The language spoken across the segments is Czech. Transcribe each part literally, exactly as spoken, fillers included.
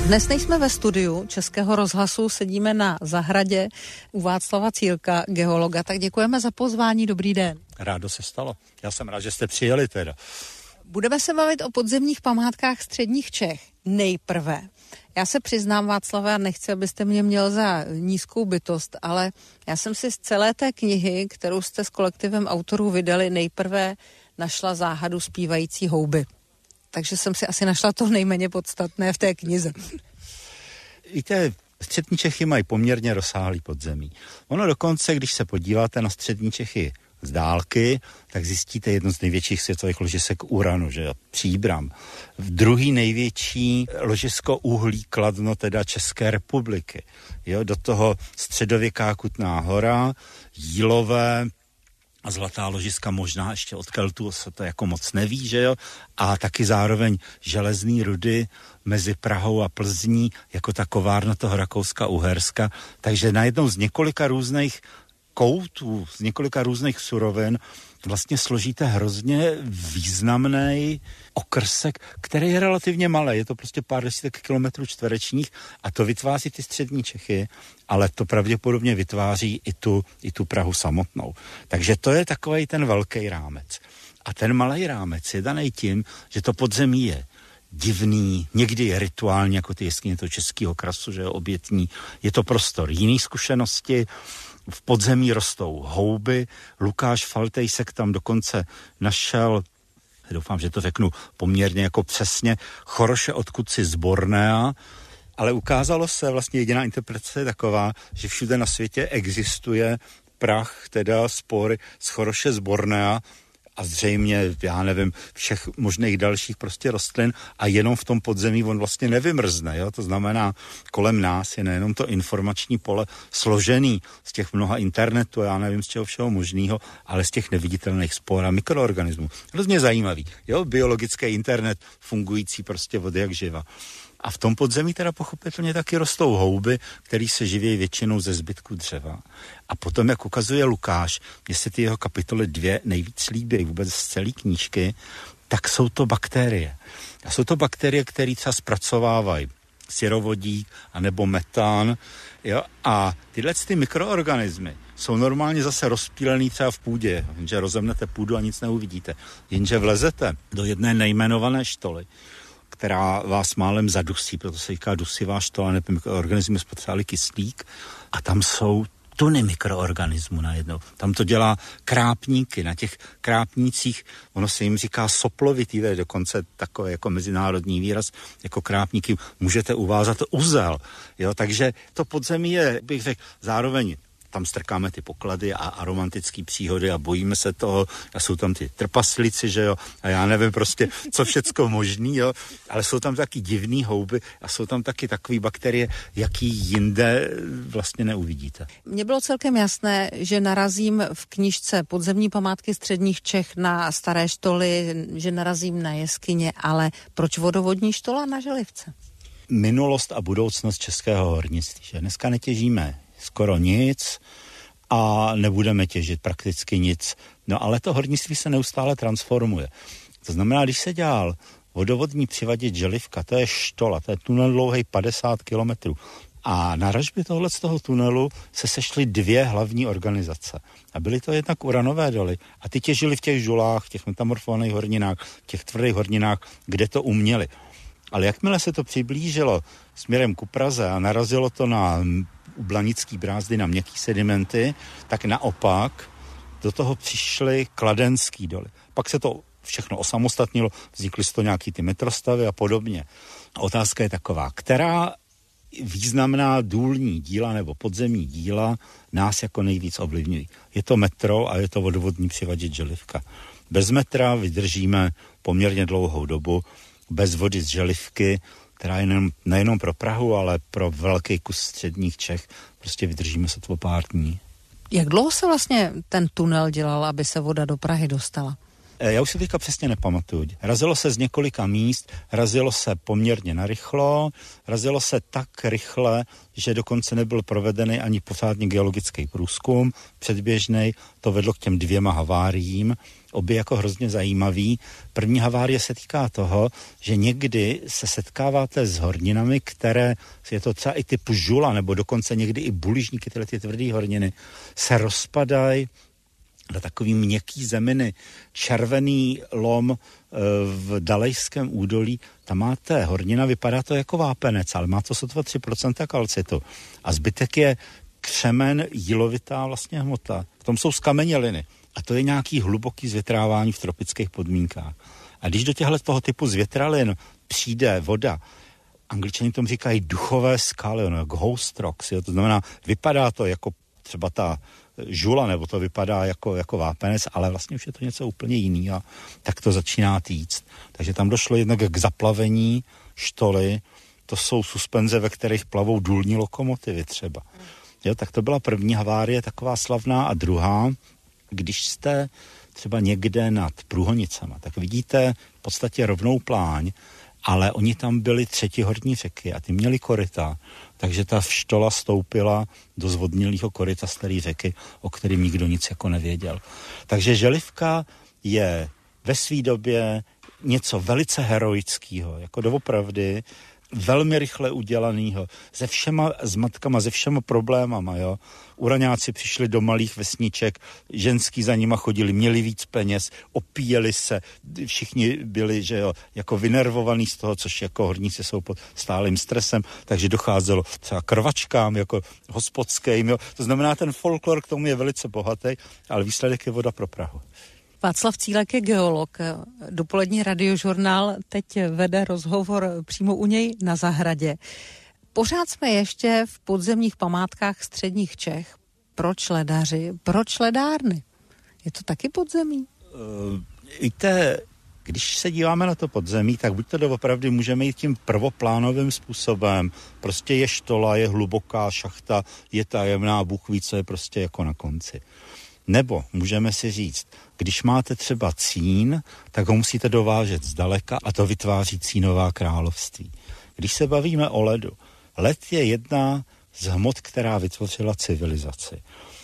Dnes nejsme ve studiu Českého rozhlasu, sedíme na zahradě u Václava Cílka, geologa, tak děkujeme za pozvání, dobrý den. Rádo se stalo, já jsem rád, že jste přijeli teda. Budeme se bavit o podzemních památkách středních Čech. Nejprve, já se přiznám, Václave, a nechci, abyste mě měl za nízkou bytost, ale já jsem si z celé té knihy, kterou jste s kolektivem autorů vydali, nejprve našla záhadu zpívající houby. Takže jsem si asi našla to nejméně podstatné v té knize. Víte, střední Čechy mají poměrně rozsáhlý podzemí. Ono dokonce, když se podíváte na střední Čechy z dálky, tak zjistíte jedno z největších světových ložisek uranu, že jo, Příbram. V druhý největší ložisko uhlí Kladno, teda České republiky. Jo, do toho středověká Kutná Hora, Jílové a zlatá ložiska možná ještě od Keltů se to jako moc neví, že jo, a taky zároveň železný rudy mezi Prahou a Plzní, jako ta kovárna toho Rakouska-Uherska, takže najednou z několika různých koutů, z několika různých surovin vlastně složíte hrozně významný okrsek, který je relativně malý, je to prostě pár desítek kilometrů čtverečních a to vytváří ty střední Čechy, ale to pravděpodobně vytváří i tu, i tu Prahu samotnou. Takže to je takovej ten velký rámec. A ten malý rámec je daný tím, že to podzemí je divný, někdy je rituální, jako ty jeskyně toho Českého krasu, že je obětní. Je to prostor jiný zkušenosti. V podzemí rostou houby. Lukáš Faltejsek tam dokonce našel, doufám, že to řeknu poměrně jako přesně, choroše odkud si z Bornea, ale ukázalo se, vlastně jediná interpretace je taková, že všude na světě existuje prach, teda spory z choroše z Bornea a zřejmě, já nevím, všech možných dalších prostě rostlin a jenom v tom podzemí on vlastně nevymrzne, jo? To znamená, kolem nás je nejenom to informační pole složený z těch mnoha internetů, já nevím z čeho všeho možného, ale z těch neviditelných spor a mikroorganismů. Hrozně zajímavý, jo? Biologický internet fungující prostě od jak živa. A v tom podzemí teda pochopitelně taky rostou houby, které se živí většinou ze zbytku dřeva. A potom, jak ukazuje Lukáš, mně se ty jeho kapitoly dvě nejvíc líbí vůbec z celé knížky, tak jsou to bakterie. A jsou to bakterie, které třeba zpracovávají syrovodík anebo metán. Jo? A tyhle ty mikroorganismy jsou normálně zase rozptýlený třeba v půdě, jenže rozemnete půdu a nic neuvidíte. Jenže vlezete do jedné nejmenované štoly, která vás málem zadusí, proto se říká dusivá štola, nebo mikroorganismy spotřebovali kyslík a tam jsou tuny mikroorganismů najednou. Tam to dělá krápníky. Na těch krápnících, ono se jim říká soplovitý, to je dokonce takový jako mezinárodní výraz, jako krápníky můžete uvázat uzel. Jo? Takže to podzemí je, bych řekl, zároveň tam strkáme ty poklady a, a romantické příhody a bojíme se toho a jsou tam ty trpaslici, že jo, a já nevím prostě, co všecko možný, jo, ale jsou tam taky divný houby a jsou tam taky takové bakterie, jaký jinde vlastně neuvidíte. Mně bylo celkem jasné, že narazím v knížce Podzemní památky středních Čech na staré štoly, že narazím na jeskyně, ale proč vodovodní štola na Želivce? Minulost a budoucnost českého hornictví, že dneska netěžíme skoro nic a nebudeme těžit prakticky nic. No ale to hornictví se neustále transformuje. To znamená, když se dělal vodovodní přivaděč Želivka, to je štola, to je tunel dlouhý padesát kilometrů. A na ražbě tohle z toho tunelu se sešly dvě hlavní organizace. A byly to jednak uranové doly. A ty těžili v těch žulách, v těch metamorfovaných horninách, v těch tvrdých horninách, kde to uměli. Ale jakmile se to přiblížilo směrem ku Praze a narazilo to na u Blanický brázdy na měkký sedimenty, tak naopak do toho přišly kladenský doly. Pak se to všechno osamostatnilo, vznikly z toho nějaký ty metrostavy a podobně. A otázka je taková, která významná důlní díla nebo podzemní díla nás jako nejvíc ovlivňují. Je to metro a je to vodovodní přivaděč Želivka. Bez metra vydržíme poměrně dlouhou dobu, bez vody z Želivky, která je nejenom, nejenom pro Prahu, ale pro velký kus středních Čech, prostě vydržíme se to pár dní. Jak dlouho se vlastně ten tunel dělal, aby se voda do Prahy dostala? Já už si teďka přesně nepamatuju. Razilo se z několika míst, razilo se poměrně narychlo, razilo se tak rychle, že dokonce nebyl provedený ani pořádně geologický průzkum předběžnej. To vedlo k těm dvěma haváriím, obě jako hrozně zajímavý. První havárie se týká toho, že někdy se setkáváte s horninami, které, je to třeba i typ žula, nebo dokonce někdy i buližníky, tyhle ty tvrdý horniny, se rozpadají na takový měkký zeminy. Červený lom e, v Dalejském údolí, tam máte hornina, vypadá to jako vápenec, ale má to sotva tři procenta kalcitu. A zbytek je křemen, jílovitá vlastně hmota. V tom jsou skameněliny. A to je nějaký hluboký zvětrávání v tropických podmínkách. A když do těchto toho typu zvětralin přijde voda, Angličani tomu říkají duchové skaly, no, ghost rocks, jo, to znamená, vypadá to jako třeba ta žula, nebo to vypadá jako, jako vápenec, ale vlastně už je to něco úplně jiný a tak to začíná týct. Takže tam došlo jednak k zaplavení štoly, to jsou suspenze, ve kterých plavou důlní lokomotivy třeba. Jo, tak to byla první havárie, taková slavná, a druhá, když jste třeba někde nad Průhonicema, tak vidíte v podstatě rovnou pláň, ale oni tam byli třetihorní řeky a ty měli koryta, takže ta štola stoupila do zvodnilého koryta staré řeky, o kterým nikdo nic jako nevěděl. Takže Želivka je ve své době něco velice heroického, jako doopravdy, velmi rychle udělanýho, se všema zmatkama, se všema problémama, jo. Uraňáci přišli do malých vesniček, ženský za nima chodili, měli víc peněz, opíjeli se, všichni byli, že jo, jako vynervovaní z toho, což jako horníci jsou pod stálým stresem, takže docházelo třeba k rvačkám, jako hospodským, jo. To znamená, ten folklor k tomu je velice bohatý, ale výsledek je voda pro Prahu. Václav Cílek je geolog. Dopolední Radiožurnál teď vede rozhovor přímo u něj na zahradě. Pořád jsme ještě v podzemních památkách středních Čech. Proč ledaři? Proč ledárny? Je to taky podzemí? Uh, víte, když se díváme na to podzemí, tak buď to doopravdy můžeme jít tím prvoplánovým způsobem. Prostě je štola, je hluboká šachta, je tajemná, Bůh ví, co je prostě jako na konci. Nebo můžeme si říct, když máte třeba cín, tak ho musíte dovážet zdaleka a to vytváří cínová království. Když se bavíme o ledu, led je jedna z hmot, která vytvořila civilizaci.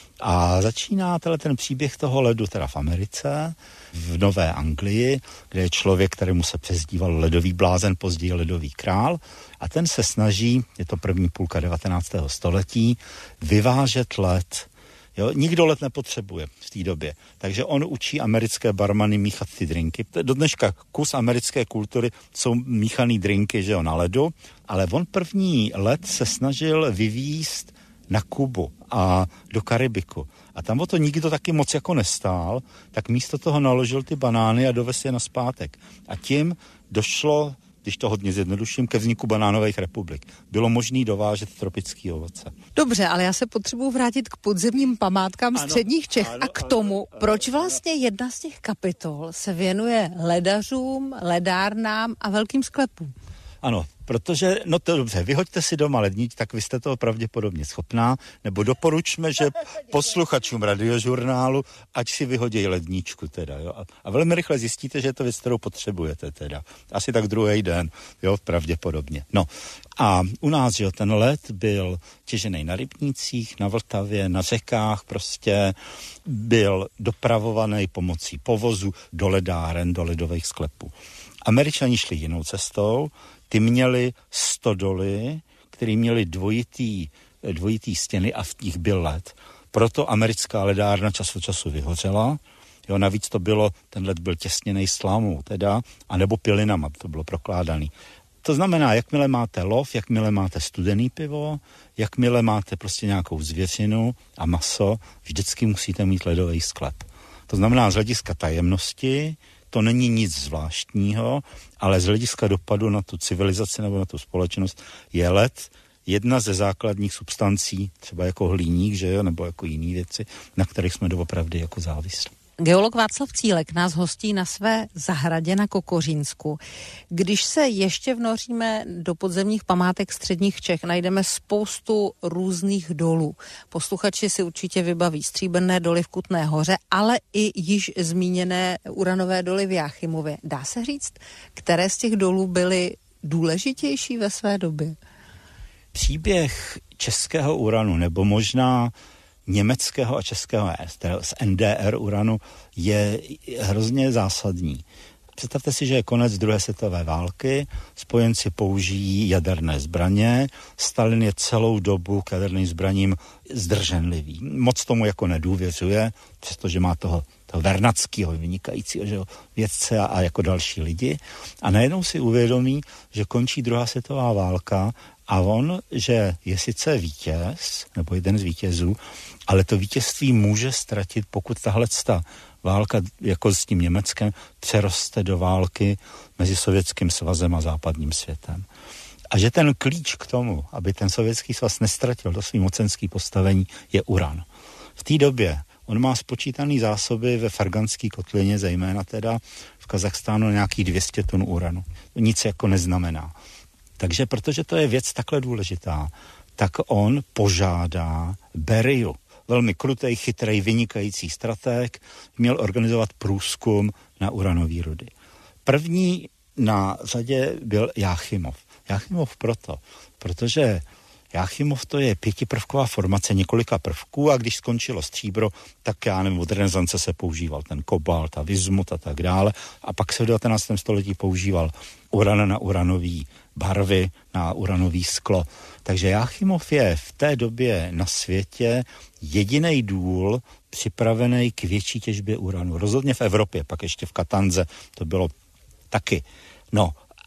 A začíná ten příběh toho ledu teda v Americe, v Nové Anglii, kde je člověk, kterému se přezdíval ledový blázen, později ledový král, a ten se snaží, je to první půlka devatenáctého století, vyvážet led. Jo, nikdo led nepotřebuje v té době, takže on učí americké barmany míchat ty drinky. Do dneška kus americké kultury jsou míchaný drinky, že jo, na ledu, ale on první led se snažil vyvízt na Kubu a do Karibiku. A tam o to nikdo taky moc jako nestál, tak místo toho naložil ty banány a dovez je nazpátek. A tím došlo, když to hodně zjednoduším, ke vzniku banánových republik. Bylo možné dovážet tropický ovoce. Dobře, ale já se potřebuji vrátit k podzemním památkám ano, středních Čech ano, a k tomu, ano, proč vlastně ano. jedna z těch kapitol se věnuje ledařům, ledárnám a velkým sklepům. Ano, protože, no to dobře, vyhoďte si doma ledničku, tak vy jste toho pravděpodobně schopná, nebo doporučme, že posluchačům Radiožurnálu, ať si vyhodí ledničku teda, jo. A, a velmi rychle zjistíte, že je to věc, kterou potřebujete teda. Asi tak druhý den, jo, pravděpodobně. No a u nás, jo, ten led byl těžený na rybnících, na Vltavě, na řekách, prostě byl dopravovaný pomocí povozu do ledáren, do ledových sklepů. Američani šli jinou cestou, ty měli stodoly, které měly dvojitý, dvojitý stěny a v nich byl led. Proto americká ledárna čas od času vyhořela. Jo, navíc to bylo, ten led byl těsněnej slámou teda, anebo pilinama, to bylo prokládaný. To znamená, jakmile máte lov, jakmile máte studený pivo, jakmile máte prostě nějakou zvěřinu a maso, vždycky musíte mít ledový sklep. To znamená z hlediska tajemnosti, to není nic zvláštního, ale z hlediska dopadu na tu civilizaci nebo na tu společnost je led jedna ze základních substancí, třeba jako hliník, že jo, nebo jako jiný věci, na kterých jsme doopravdy jako závislí. Geolog Václav Cílek nás hostí na své zahradě na Kokořínsku. Když se ještě vnoříme do podzemních památek středních Čech, najdeme spoustu různých dolů. Posluchači si určitě vybaví stříbrné doly v Kutné Hoře, ale i již zmíněné uranové doly v Jáchymově. Dá se říct, které z těch dolů byly důležitější ve své době? Příběh českého uranu, nebo možná německého a českého z N D R uranu je hrozně zásadní. Představte si, že je konec druhé světové války, spojenci použijí jaderné zbraně, Stalin je celou dobu k jaderným zbraním zdrženlivý. Moc tomu jako nedůvěřuje, přestože má toho, toho Vernackýho vynikajícího že, vědce a, a jako další lidi. A najednou si uvědomí, že končí druhá světová válka a on, že je sice vítěz, nebo jeden z vítězů, ale to vítězství může ztratit, pokud tahle válka jako s tím Německem přeroste do války mezi Sovětským svazem a západním světem. A že ten klíč k tomu, aby ten Sovětský svaz nestratil to svý mocenský postavení, je uran. V té době on má spočítaný zásoby ve Farganské kotlině, zejména teda v Kazachstánu nějakých dvě stě tun uranu. To nic jako neznamená. Takže protože to je věc takhle důležitá, tak on požádá Beriu, velmi krutej, chytrej, vynikající stratég, měl organizovat průzkum na uranové rudy. První na řadě byl Jáchymov. Jáchymov proto, protože Jáchymov to je pětiprvková formace několika prvků a když skončilo stříbro, tak já nevím, od renesance se používal ten kobalt a vismut a tak dále a pak se v devatenáctém století používal uran na uranový barvy, na uranový sklo. Takže Jáchymov je v té době na světě jediný důl připravený k větší těžbě uranu. Rozhodně v Evropě, pak ještě v Katanze to bylo taky. No,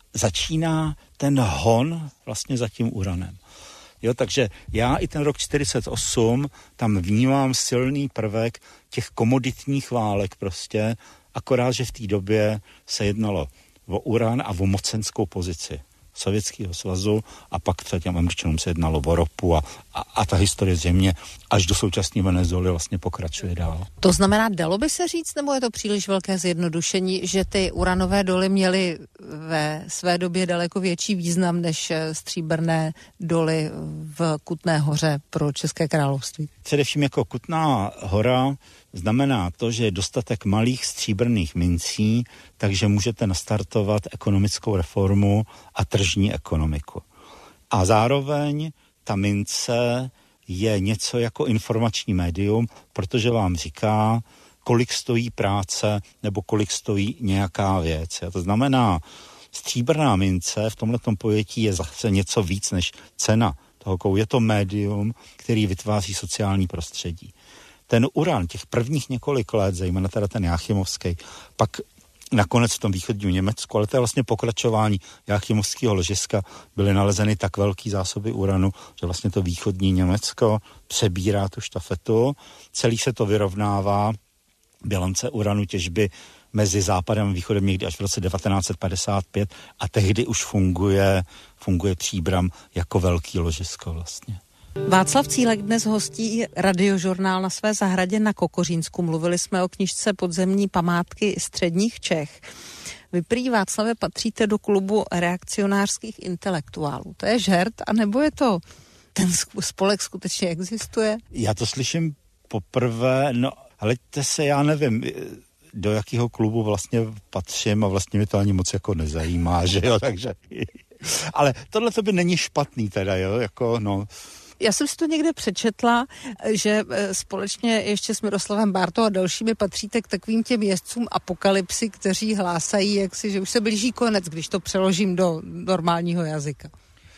začíná ten hon vlastně za tím uranem. Jo, takže já i ten rok čtyřicet osm tam vnímám silný prvek těch komoditních válek prostě, akorát, že v té době se jednalo o uran a o mocenskou pozici Sovětského svazu a pak třeba těm Američanům se jednalo o ropu a, a, a ta historie země až do současné Venezuely vlastně pokračuje dál. To znamená, dalo by se říct, nebo je to příliš velké zjednodušení, že ty uranové doly měly ve své době daleko větší význam než stříbrné doly v Kutné Hoře pro České království? Především jako Kutná Hora znamená to, že je dostatek malých stříbrných mincí, takže můžete nastartovat ekonomickou reformu a tržní ekonomiku. A zároveň ta mince je něco jako informační médium, protože vám říká, kolik stojí práce nebo kolik stojí nějaká věc. A to znamená, stříbrná mince v tomhletom pojetí je zase něco víc než cena toho kou. Je to médium, který vytváří sociální prostředí. Ten uran těch prvních několik let, zejména teda ten jáchymovský, pak nakonec v tom východním Německu, ale to je vlastně pokračování jáchymovského ložiska, byly nalezeny tak velký zásoby uranu, že vlastně to východní Německo přebírá tu štafetu. Celý se to vyrovnává bilance uranu těžby mezi západem a východem někdy až v roce devatenáct set padesát pět a tehdy už funguje, funguje Příbram jako velký ložisko vlastně. Václav Cílek dnes hostí Radiožurnál na své zahradě na Kokořínsku. Mluvili jsme o knížce Podzemní památky středních Čech. Vy prý, Václave, patříte do klubu reakcionářských intelektuálů. To je žert, anebo je to ten spolek skutečně existuje? Já to slyším poprvé, no ale to se já nevím, do jakého klubu vlastně patřím a vlastně mi to ani moc jako nezajímá, že jo, takže... Ale tohle to by není špatný teda, jo, jako no... Já jsem si to někde přečetla, že společně ještě s Miroslavem Bártou a dalšími patříte k takovým těm jezdcům apokalypsy, kteří hlásají, jaksi, že už se blíží konec, když to přeložím do normálního jazyka.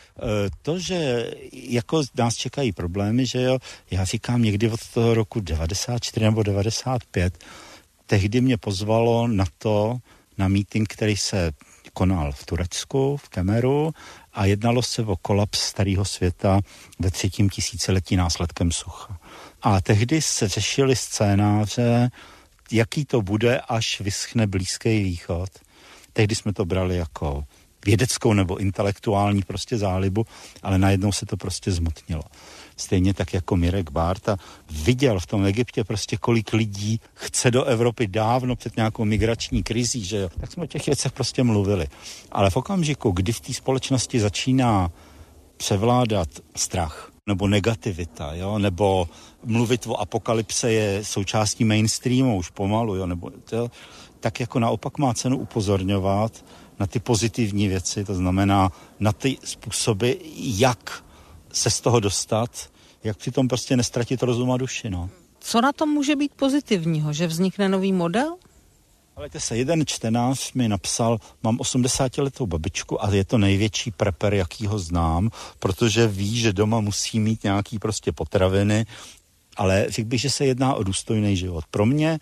To, že jako nás čekají problémy, že jo, já říkám někdy od toho roku devadesát čtyři nebo devadesát pět, tehdy mě pozvalo na to, na meeting, který se konal v Turecku, v Kemeru a jednalo se o kolaps starého světa ve třetím tisíciletí následkem sucha. A tehdy se řešily scénáře, jaký to bude, až vyschne Blízký východ. Tehdy jsme to brali jako vědeckou nebo intelektuální prostě zálibu, ale najednou se to prostě zmotnilo. Stejně tak jako Mirek Bárta viděl v tom Egyptě prostě kolik lidí chce do Evropy dávno před nějakou migrační krizí, že jo. Tak jsme o těch věcech prostě mluvili. Ale v okamžiku, kdy v té společnosti začíná převládat strach nebo negativita, jo, nebo mluvit o apokalypse je součástí mainstreamu už pomalu, jo, nebo to, tak jako naopak má cenu upozorňovat na ty pozitivní věci, to znamená na ty způsoby, jak se z toho dostat, jak přitom prostě nestratit rozum a duši, no. Co na tom může být pozitivního, že vznikne nový model? Ale se jeden čtenář mi napsal, mám osmdesátiletou babičku a je to největší prepper, jakýho znám, protože ví, že doma musí mít nějaký prostě potraviny, ale řekl bych, že se jedná o důstojný život. Pro mě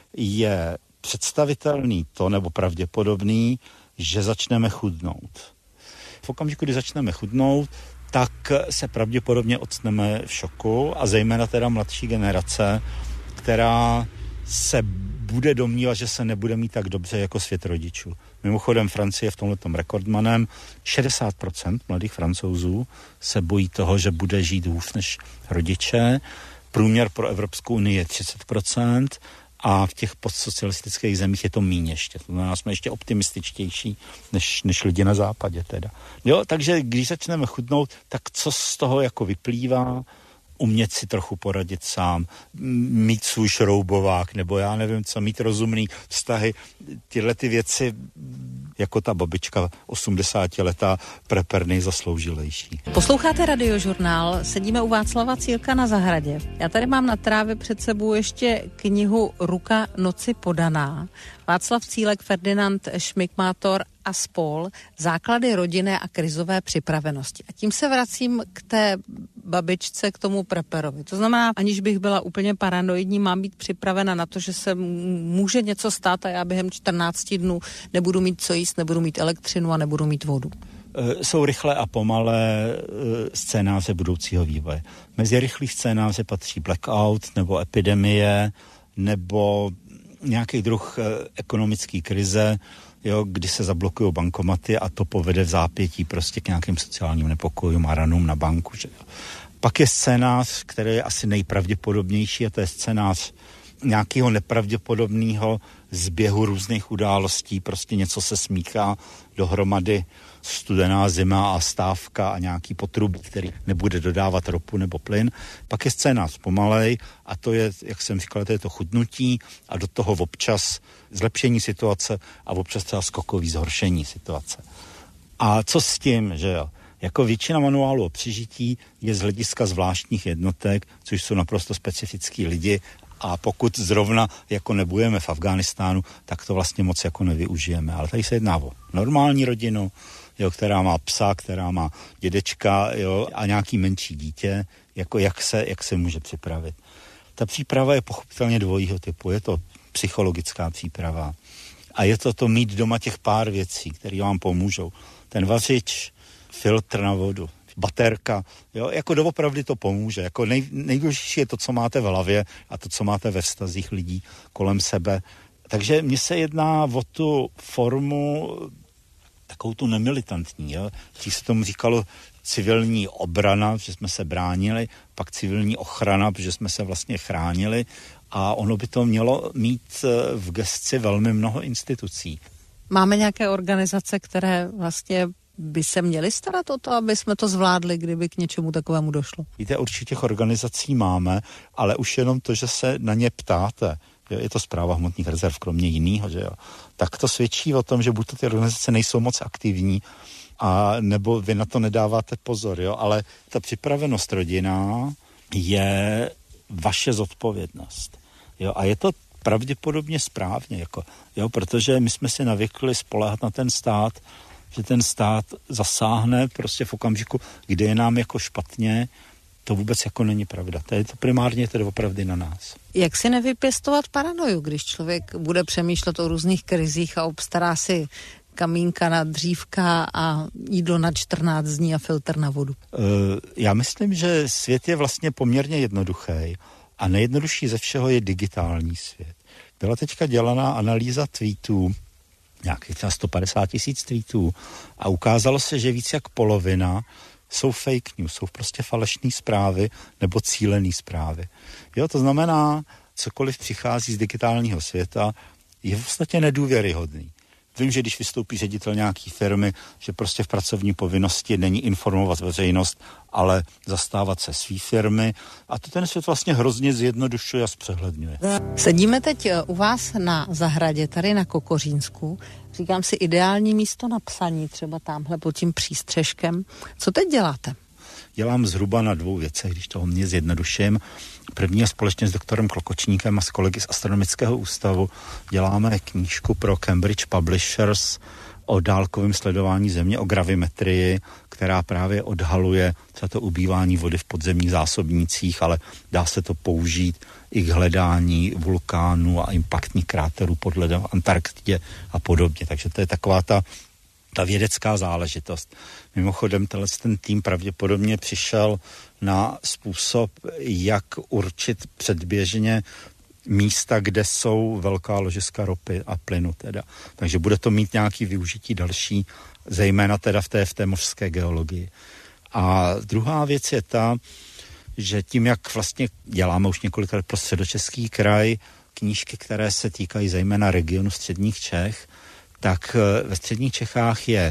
je představitelný to, nebo pravděpodobný, že začneme chudnout. V okamžiku, kdy začneme chudnout, tak se pravděpodobně ocneme v šoku a zejména teda mladší generace, která se bude domnívat, že se nebude mít tak dobře jako svět rodičů. Mimochodem Francie je v tomhletom rekordmanem. šedesát procent mladých Francouzů se bojí toho, že bude žít hůř než rodiče. Průměr pro Evropskou unii je třicet procent a v těch postsocialistických zemích je to míň ještě. To znamená, jsme ještě optimističtější než, než lidi na západě teda. Jo, takže když začneme chudnout, tak co z toho jako vyplývá? Umět si trochu poradit sám, mít svůj šroubovák, nebo já nevím co, mít rozumný vztahy. Tyhle ty věci, jako ta babička osmdesátiletá, prepper nejzasloužilejší. Posloucháte Radiožurnál, sedíme u Václava Cílka na zahradě. Já tady mám na trávě před sebou ještě knihu Ruka noci podaná. Václav Cílek, Ferdinand Šmikmátor a spol. Základy rodinné a krizové připravenosti. A tím se vracím k té babičce, k tomu preperovi. To znamená, aniž bych byla úplně paranoidní, mám být připravena na to, že se může něco stát a já během čtrnácti dnů nebudu mít co jíst, nebudu mít elektřinu a nebudu mít vodu. Jsou rychlé a pomalé scénáře budoucího vývoje. Mezi rychlý scénáře patří blackout nebo epidemie nebo nějaký druh ekonomické krize, jo, kdy se zablokují bankomaty a to povede v zápětí prostě k nějakým sociálním nepokojům a ranům na banku. Že jo. Pak je scénář, který je asi nejpravděpodobnější a to je scénář nějakého nepravděpodobného zběhu různých událostí, prostě něco se smíchá dohromady, studená zima a stávka a nějaký potrubí, který nebude dodávat ropu nebo plyn. Pak je scénář pomalej a to je, jak jsem říkal, to je to chudnutí a do toho občas zlepšení situace a občas třeba skokový zhoršení situace. A co s tím, že jo? Jako většina manuálu o přežití je z hlediska zvláštních jednotek, což jsou naprosto specifický lidi a pokud zrovna jako nebudeme v Afghánistánu, tak to vlastně moc jako nevyužijeme. Ale tady se jedná o normální rodinu, jo, která má psa, která má dědečka, jo, a nějaký menší dítě, jako jak se, jak se může připravit. Ta příprava je pochopitelně dvojího typu. Je to psychologická příprava a je to to mít doma těch pár věcí, které vám pomůžou. Ten vařič, filtr na vodu, baterka, jo, jako doopravdy to pomůže. Jako nej, nejdůležitější je to, co máte v hlavě a to, co máte ve vztazích lidí kolem sebe. Takže mně se jedná o tu formu takovou tu nemilitantní, jo. Když se tomu říkalo civilní obrana, že jsme se bránili, pak civilní ochrana, protože jsme se vlastně chránili a ono by to mělo mít v gesci velmi mnoho institucí. Máme nějaké organizace, které vlastně by se měly starat o to, aby jsme to zvládli, kdyby k něčemu takovému došlo? Víte, určitě těch organizací máme, ale už jenom to, že se na ně ptáte, jo, je to Správa hmotných rezerv, kromě jiného, že jo, tak to svědčí o tom, že buď to ty organizace nejsou moc aktivní, a nebo vy na to nedáváte pozor, jo, ale ta připravenost rodina je vaše zodpovědnost, jo, a je to pravděpodobně správně, jako, jo, protože my jsme si navykli spoléhat na ten stát, že ten stát zasáhne prostě v okamžiku, kdy je nám jako špatně, to vůbec jako není pravda. To je to primárně tedy opravdu na nás. Jak si nevypěstovat paranoju, když člověk bude přemýšlet o různých krizích a obstará si kamínka na dřívka a jídlo na čtrnáct dní a filtr na vodu? Uh, já myslím, že svět je vlastně poměrně jednoduchý a nejjednodušší ze všeho je digitální svět. Byla teďka dělaná analýza tweetů nějakých třeba sto padesát tisíc tweetů a ukázalo se, že víc jak polovina jsou fake news, jsou prostě falešné zprávy nebo cílené zprávy. Jo, to znamená, cokoliv přichází z digitálního světa, je v podstatě nedůvěryhodný. Vím, že když vystoupí ředitel nějaký firmy, že prostě v pracovní povinnosti není informovat veřejnost, ale zastávat se svý firmy. A to ten svět vlastně hrozně zjednodušuje a zpřehledňuje. Sedíme teď u vás na zahradě, tady na Kokořínsku. Říkám si ideální místo na psaní, třeba tamhle pod tím přístřeškem. Co teď děláte? Dělám zhruba na dvou věcech, když toho mě zjednoduším. První je společně s doktorem Klokočníkem a s kolegy z Astronomického ústavu děláme knížku pro Cambridge Publishers o dálkovém sledování Země, o gravimetrii, která právě odhaluje třeba to ubývání vody v podzemních zásobnících, ale dá se to použít i k hledání vulkánů a impaktních kráterů pod ledem v Antarktidě a podobně. Takže to je taková ta ta vědecká záležitost. Mimochodem, ten tým pravděpodobně přišel na způsob, jak určit předběžně místa, kde jsou velká ložiska ropy a plynu teda. Takže bude to mít nějaký využití další, zejména teda v té, v té mořské geologii. A druhá věc je ta, že tím, jak vlastně děláme už několikrát pro Středočeský kraj knížky, které se týkají zejména regionu středních Čech, tak ve středních Čechách je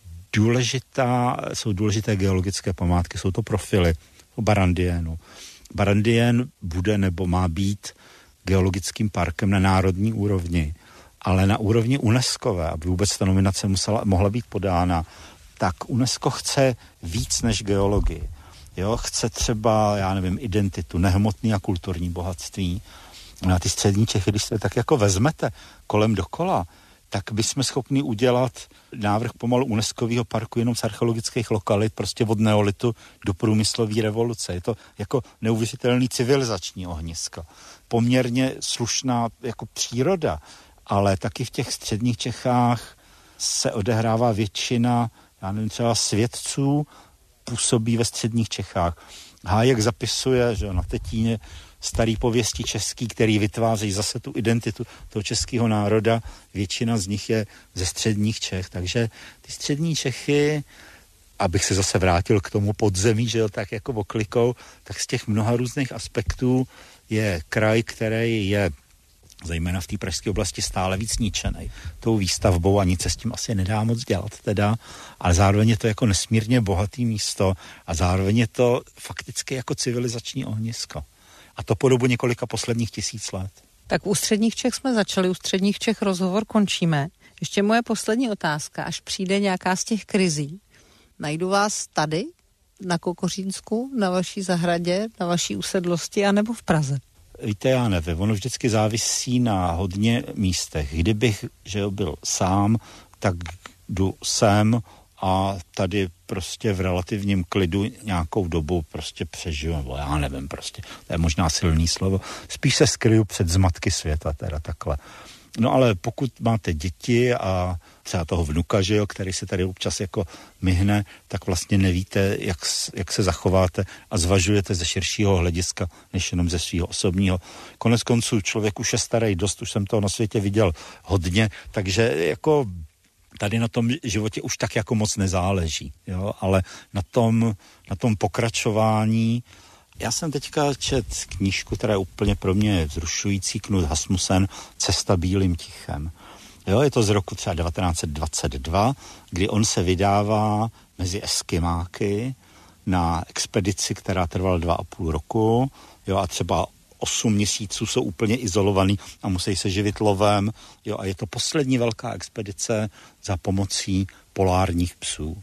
důležitá, jsou důležité geologické památky, jsou to profily o Barandiénu. Barandien bude nebo má být geologickým parkem na národní úrovni, ale na úrovni UNESCOvé, aby vůbec ta nominace musela, mohla být podána, tak UNESCO chce víc než geologii. Jo, chce třeba, já nevím, identitu, nehmotný a kulturní bohatství. Na ty střední Čechy, když se tak jako vezmete kolem dokola, tak bychom schopni udělat návrh pomalu UNESCového parku jenom z archeologických lokalit, prostě od neolitu do průmyslové revoluce. Je to jako neuvěřitelný civilizační ohnisko. Poměrně slušná jako příroda, ale taky v těch středních Čechách se odehrává většina, já nevím, třeba svědců působí ve středních Čechách. Hájek zapisuje, že na Tetíně starý pověsti český, který vytváří zase tu identitu toho českého národa. Většina z nich je ze středních Čech. Takže ty střední Čechy, abych se zase vrátil k tomu podzemí, že jo, tak jako oklikou, tak z těch mnoha různých aspektů je kraj, který je zejména v té pražské oblasti stále víc ničenej tou výstavbou a nic se s tím asi nedá moc dělat teda, ale zároveň je to jako nesmírně bohatý místo a zároveň je to fakticky jako civilizační ohnisko. A to po dobu několika posledních tisíc let. Tak u středních Čech jsme začali, u středních Čech rozhovor končíme. Ještě moje poslední otázka, až přijde nějaká z těch krizí, najdu vás tady, na Kokořínsku, na vaší zahradě, na vaší usedlosti, anebo v Praze? Víte, já nevím, ono vždycky závisí na hodně místech. Kdybych, že byl sám, tak jdu sem a tady prostě v relativním klidu nějakou dobu prostě přežiju, já nevím prostě, to je možná silný slovo, spíš se skryju před zmatky světa, teda takhle. No ale pokud máte děti a třeba toho vnuka, že jo, který se tady občas jako myhne, tak vlastně nevíte, jak, jak se zachováte a zvažujete ze širšího hlediska, než jenom ze svého osobního. Konec konců člověk už je starý dost, už jsem toho na světě viděl hodně, takže jako tady na tom životě už tak jako moc nezáleží, jo, ale na tom, na tom pokračování. Já jsem teďka čet knížku, která je úplně pro mě vzrušující, Knut Hasmussen, Cesta bílým tichem. Jo, je to z roku třeba devatenáct set dvacet dva, kdy on se vydává mezi Eskimáky na expedici, která trvala dva a půl roku, jo, a třeba osm měsíců jsou úplně izolovaný a musí se živit lovem, jo, a je to poslední velká expedice za pomocí polárních psů.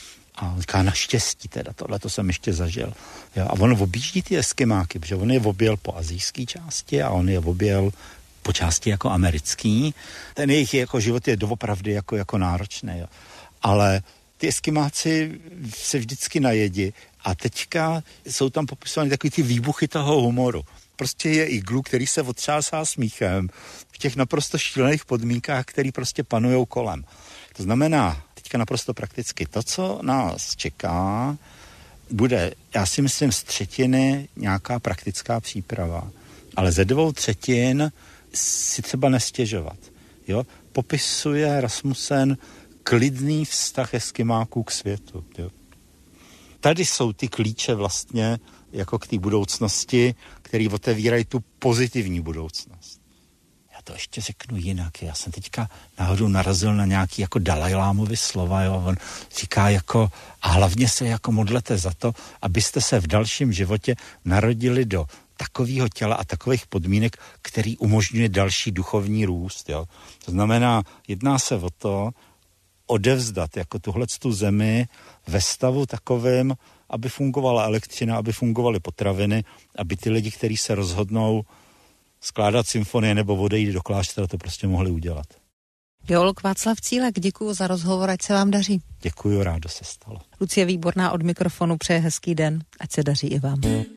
A říká naštěstí teda, tohle to jsem ještě zažil. Jo, a on objíždí ty Eskimáky, protože on je objel po asijské části a on je objel po části jako americký. Ten jejich jako život je doopravdy jako, jako náročný. Jo. Ale ty Eskimáci se vždycky najedí a teďka jsou tam popisovány takový ty výbuchy toho humoru. Prostě je iglu, který se otřásá smíchem v těch naprosto šílených podmínkách, které prostě panujou kolem. To znamená, teďka naprosto prakticky, to, co nás čeká, bude, já si myslím, z třetiny nějaká praktická příprava. Ale ze dvou třetin si třeba nestěžovat. Jo? Popisuje Rasmussen klidný vztah Eskimáků k světu. Jo? Tady jsou ty klíče vlastně jako k té budoucnosti, který otevírají tu pozitivní budoucnost. Já to ještě řeknu jinak. Já jsem teďka náhodou narazil na nějaký jako Dalajlámovi slova. Jo? On říká jako, a hlavně se jako modlete za to, abyste se v dalším životě narodili do takového těla a takových podmínek, který umožňuje další duchovní růst. Jo? To znamená, jedná se o to, odevzdat jako tuhletu zemi ve stavu takovém, aby fungovala elektřina, aby fungovaly potraviny, aby ty lidi, kteří se rozhodnou skládat symfonie nebo odejít do kláštera, to prostě mohli udělat. Geolog Václav Cílek, děkuju za rozhovor, ať se vám daří. Děkuju, rádo se stalo. Lucie Výborná od mikrofonu přeje hezký den, ať se daří i vám.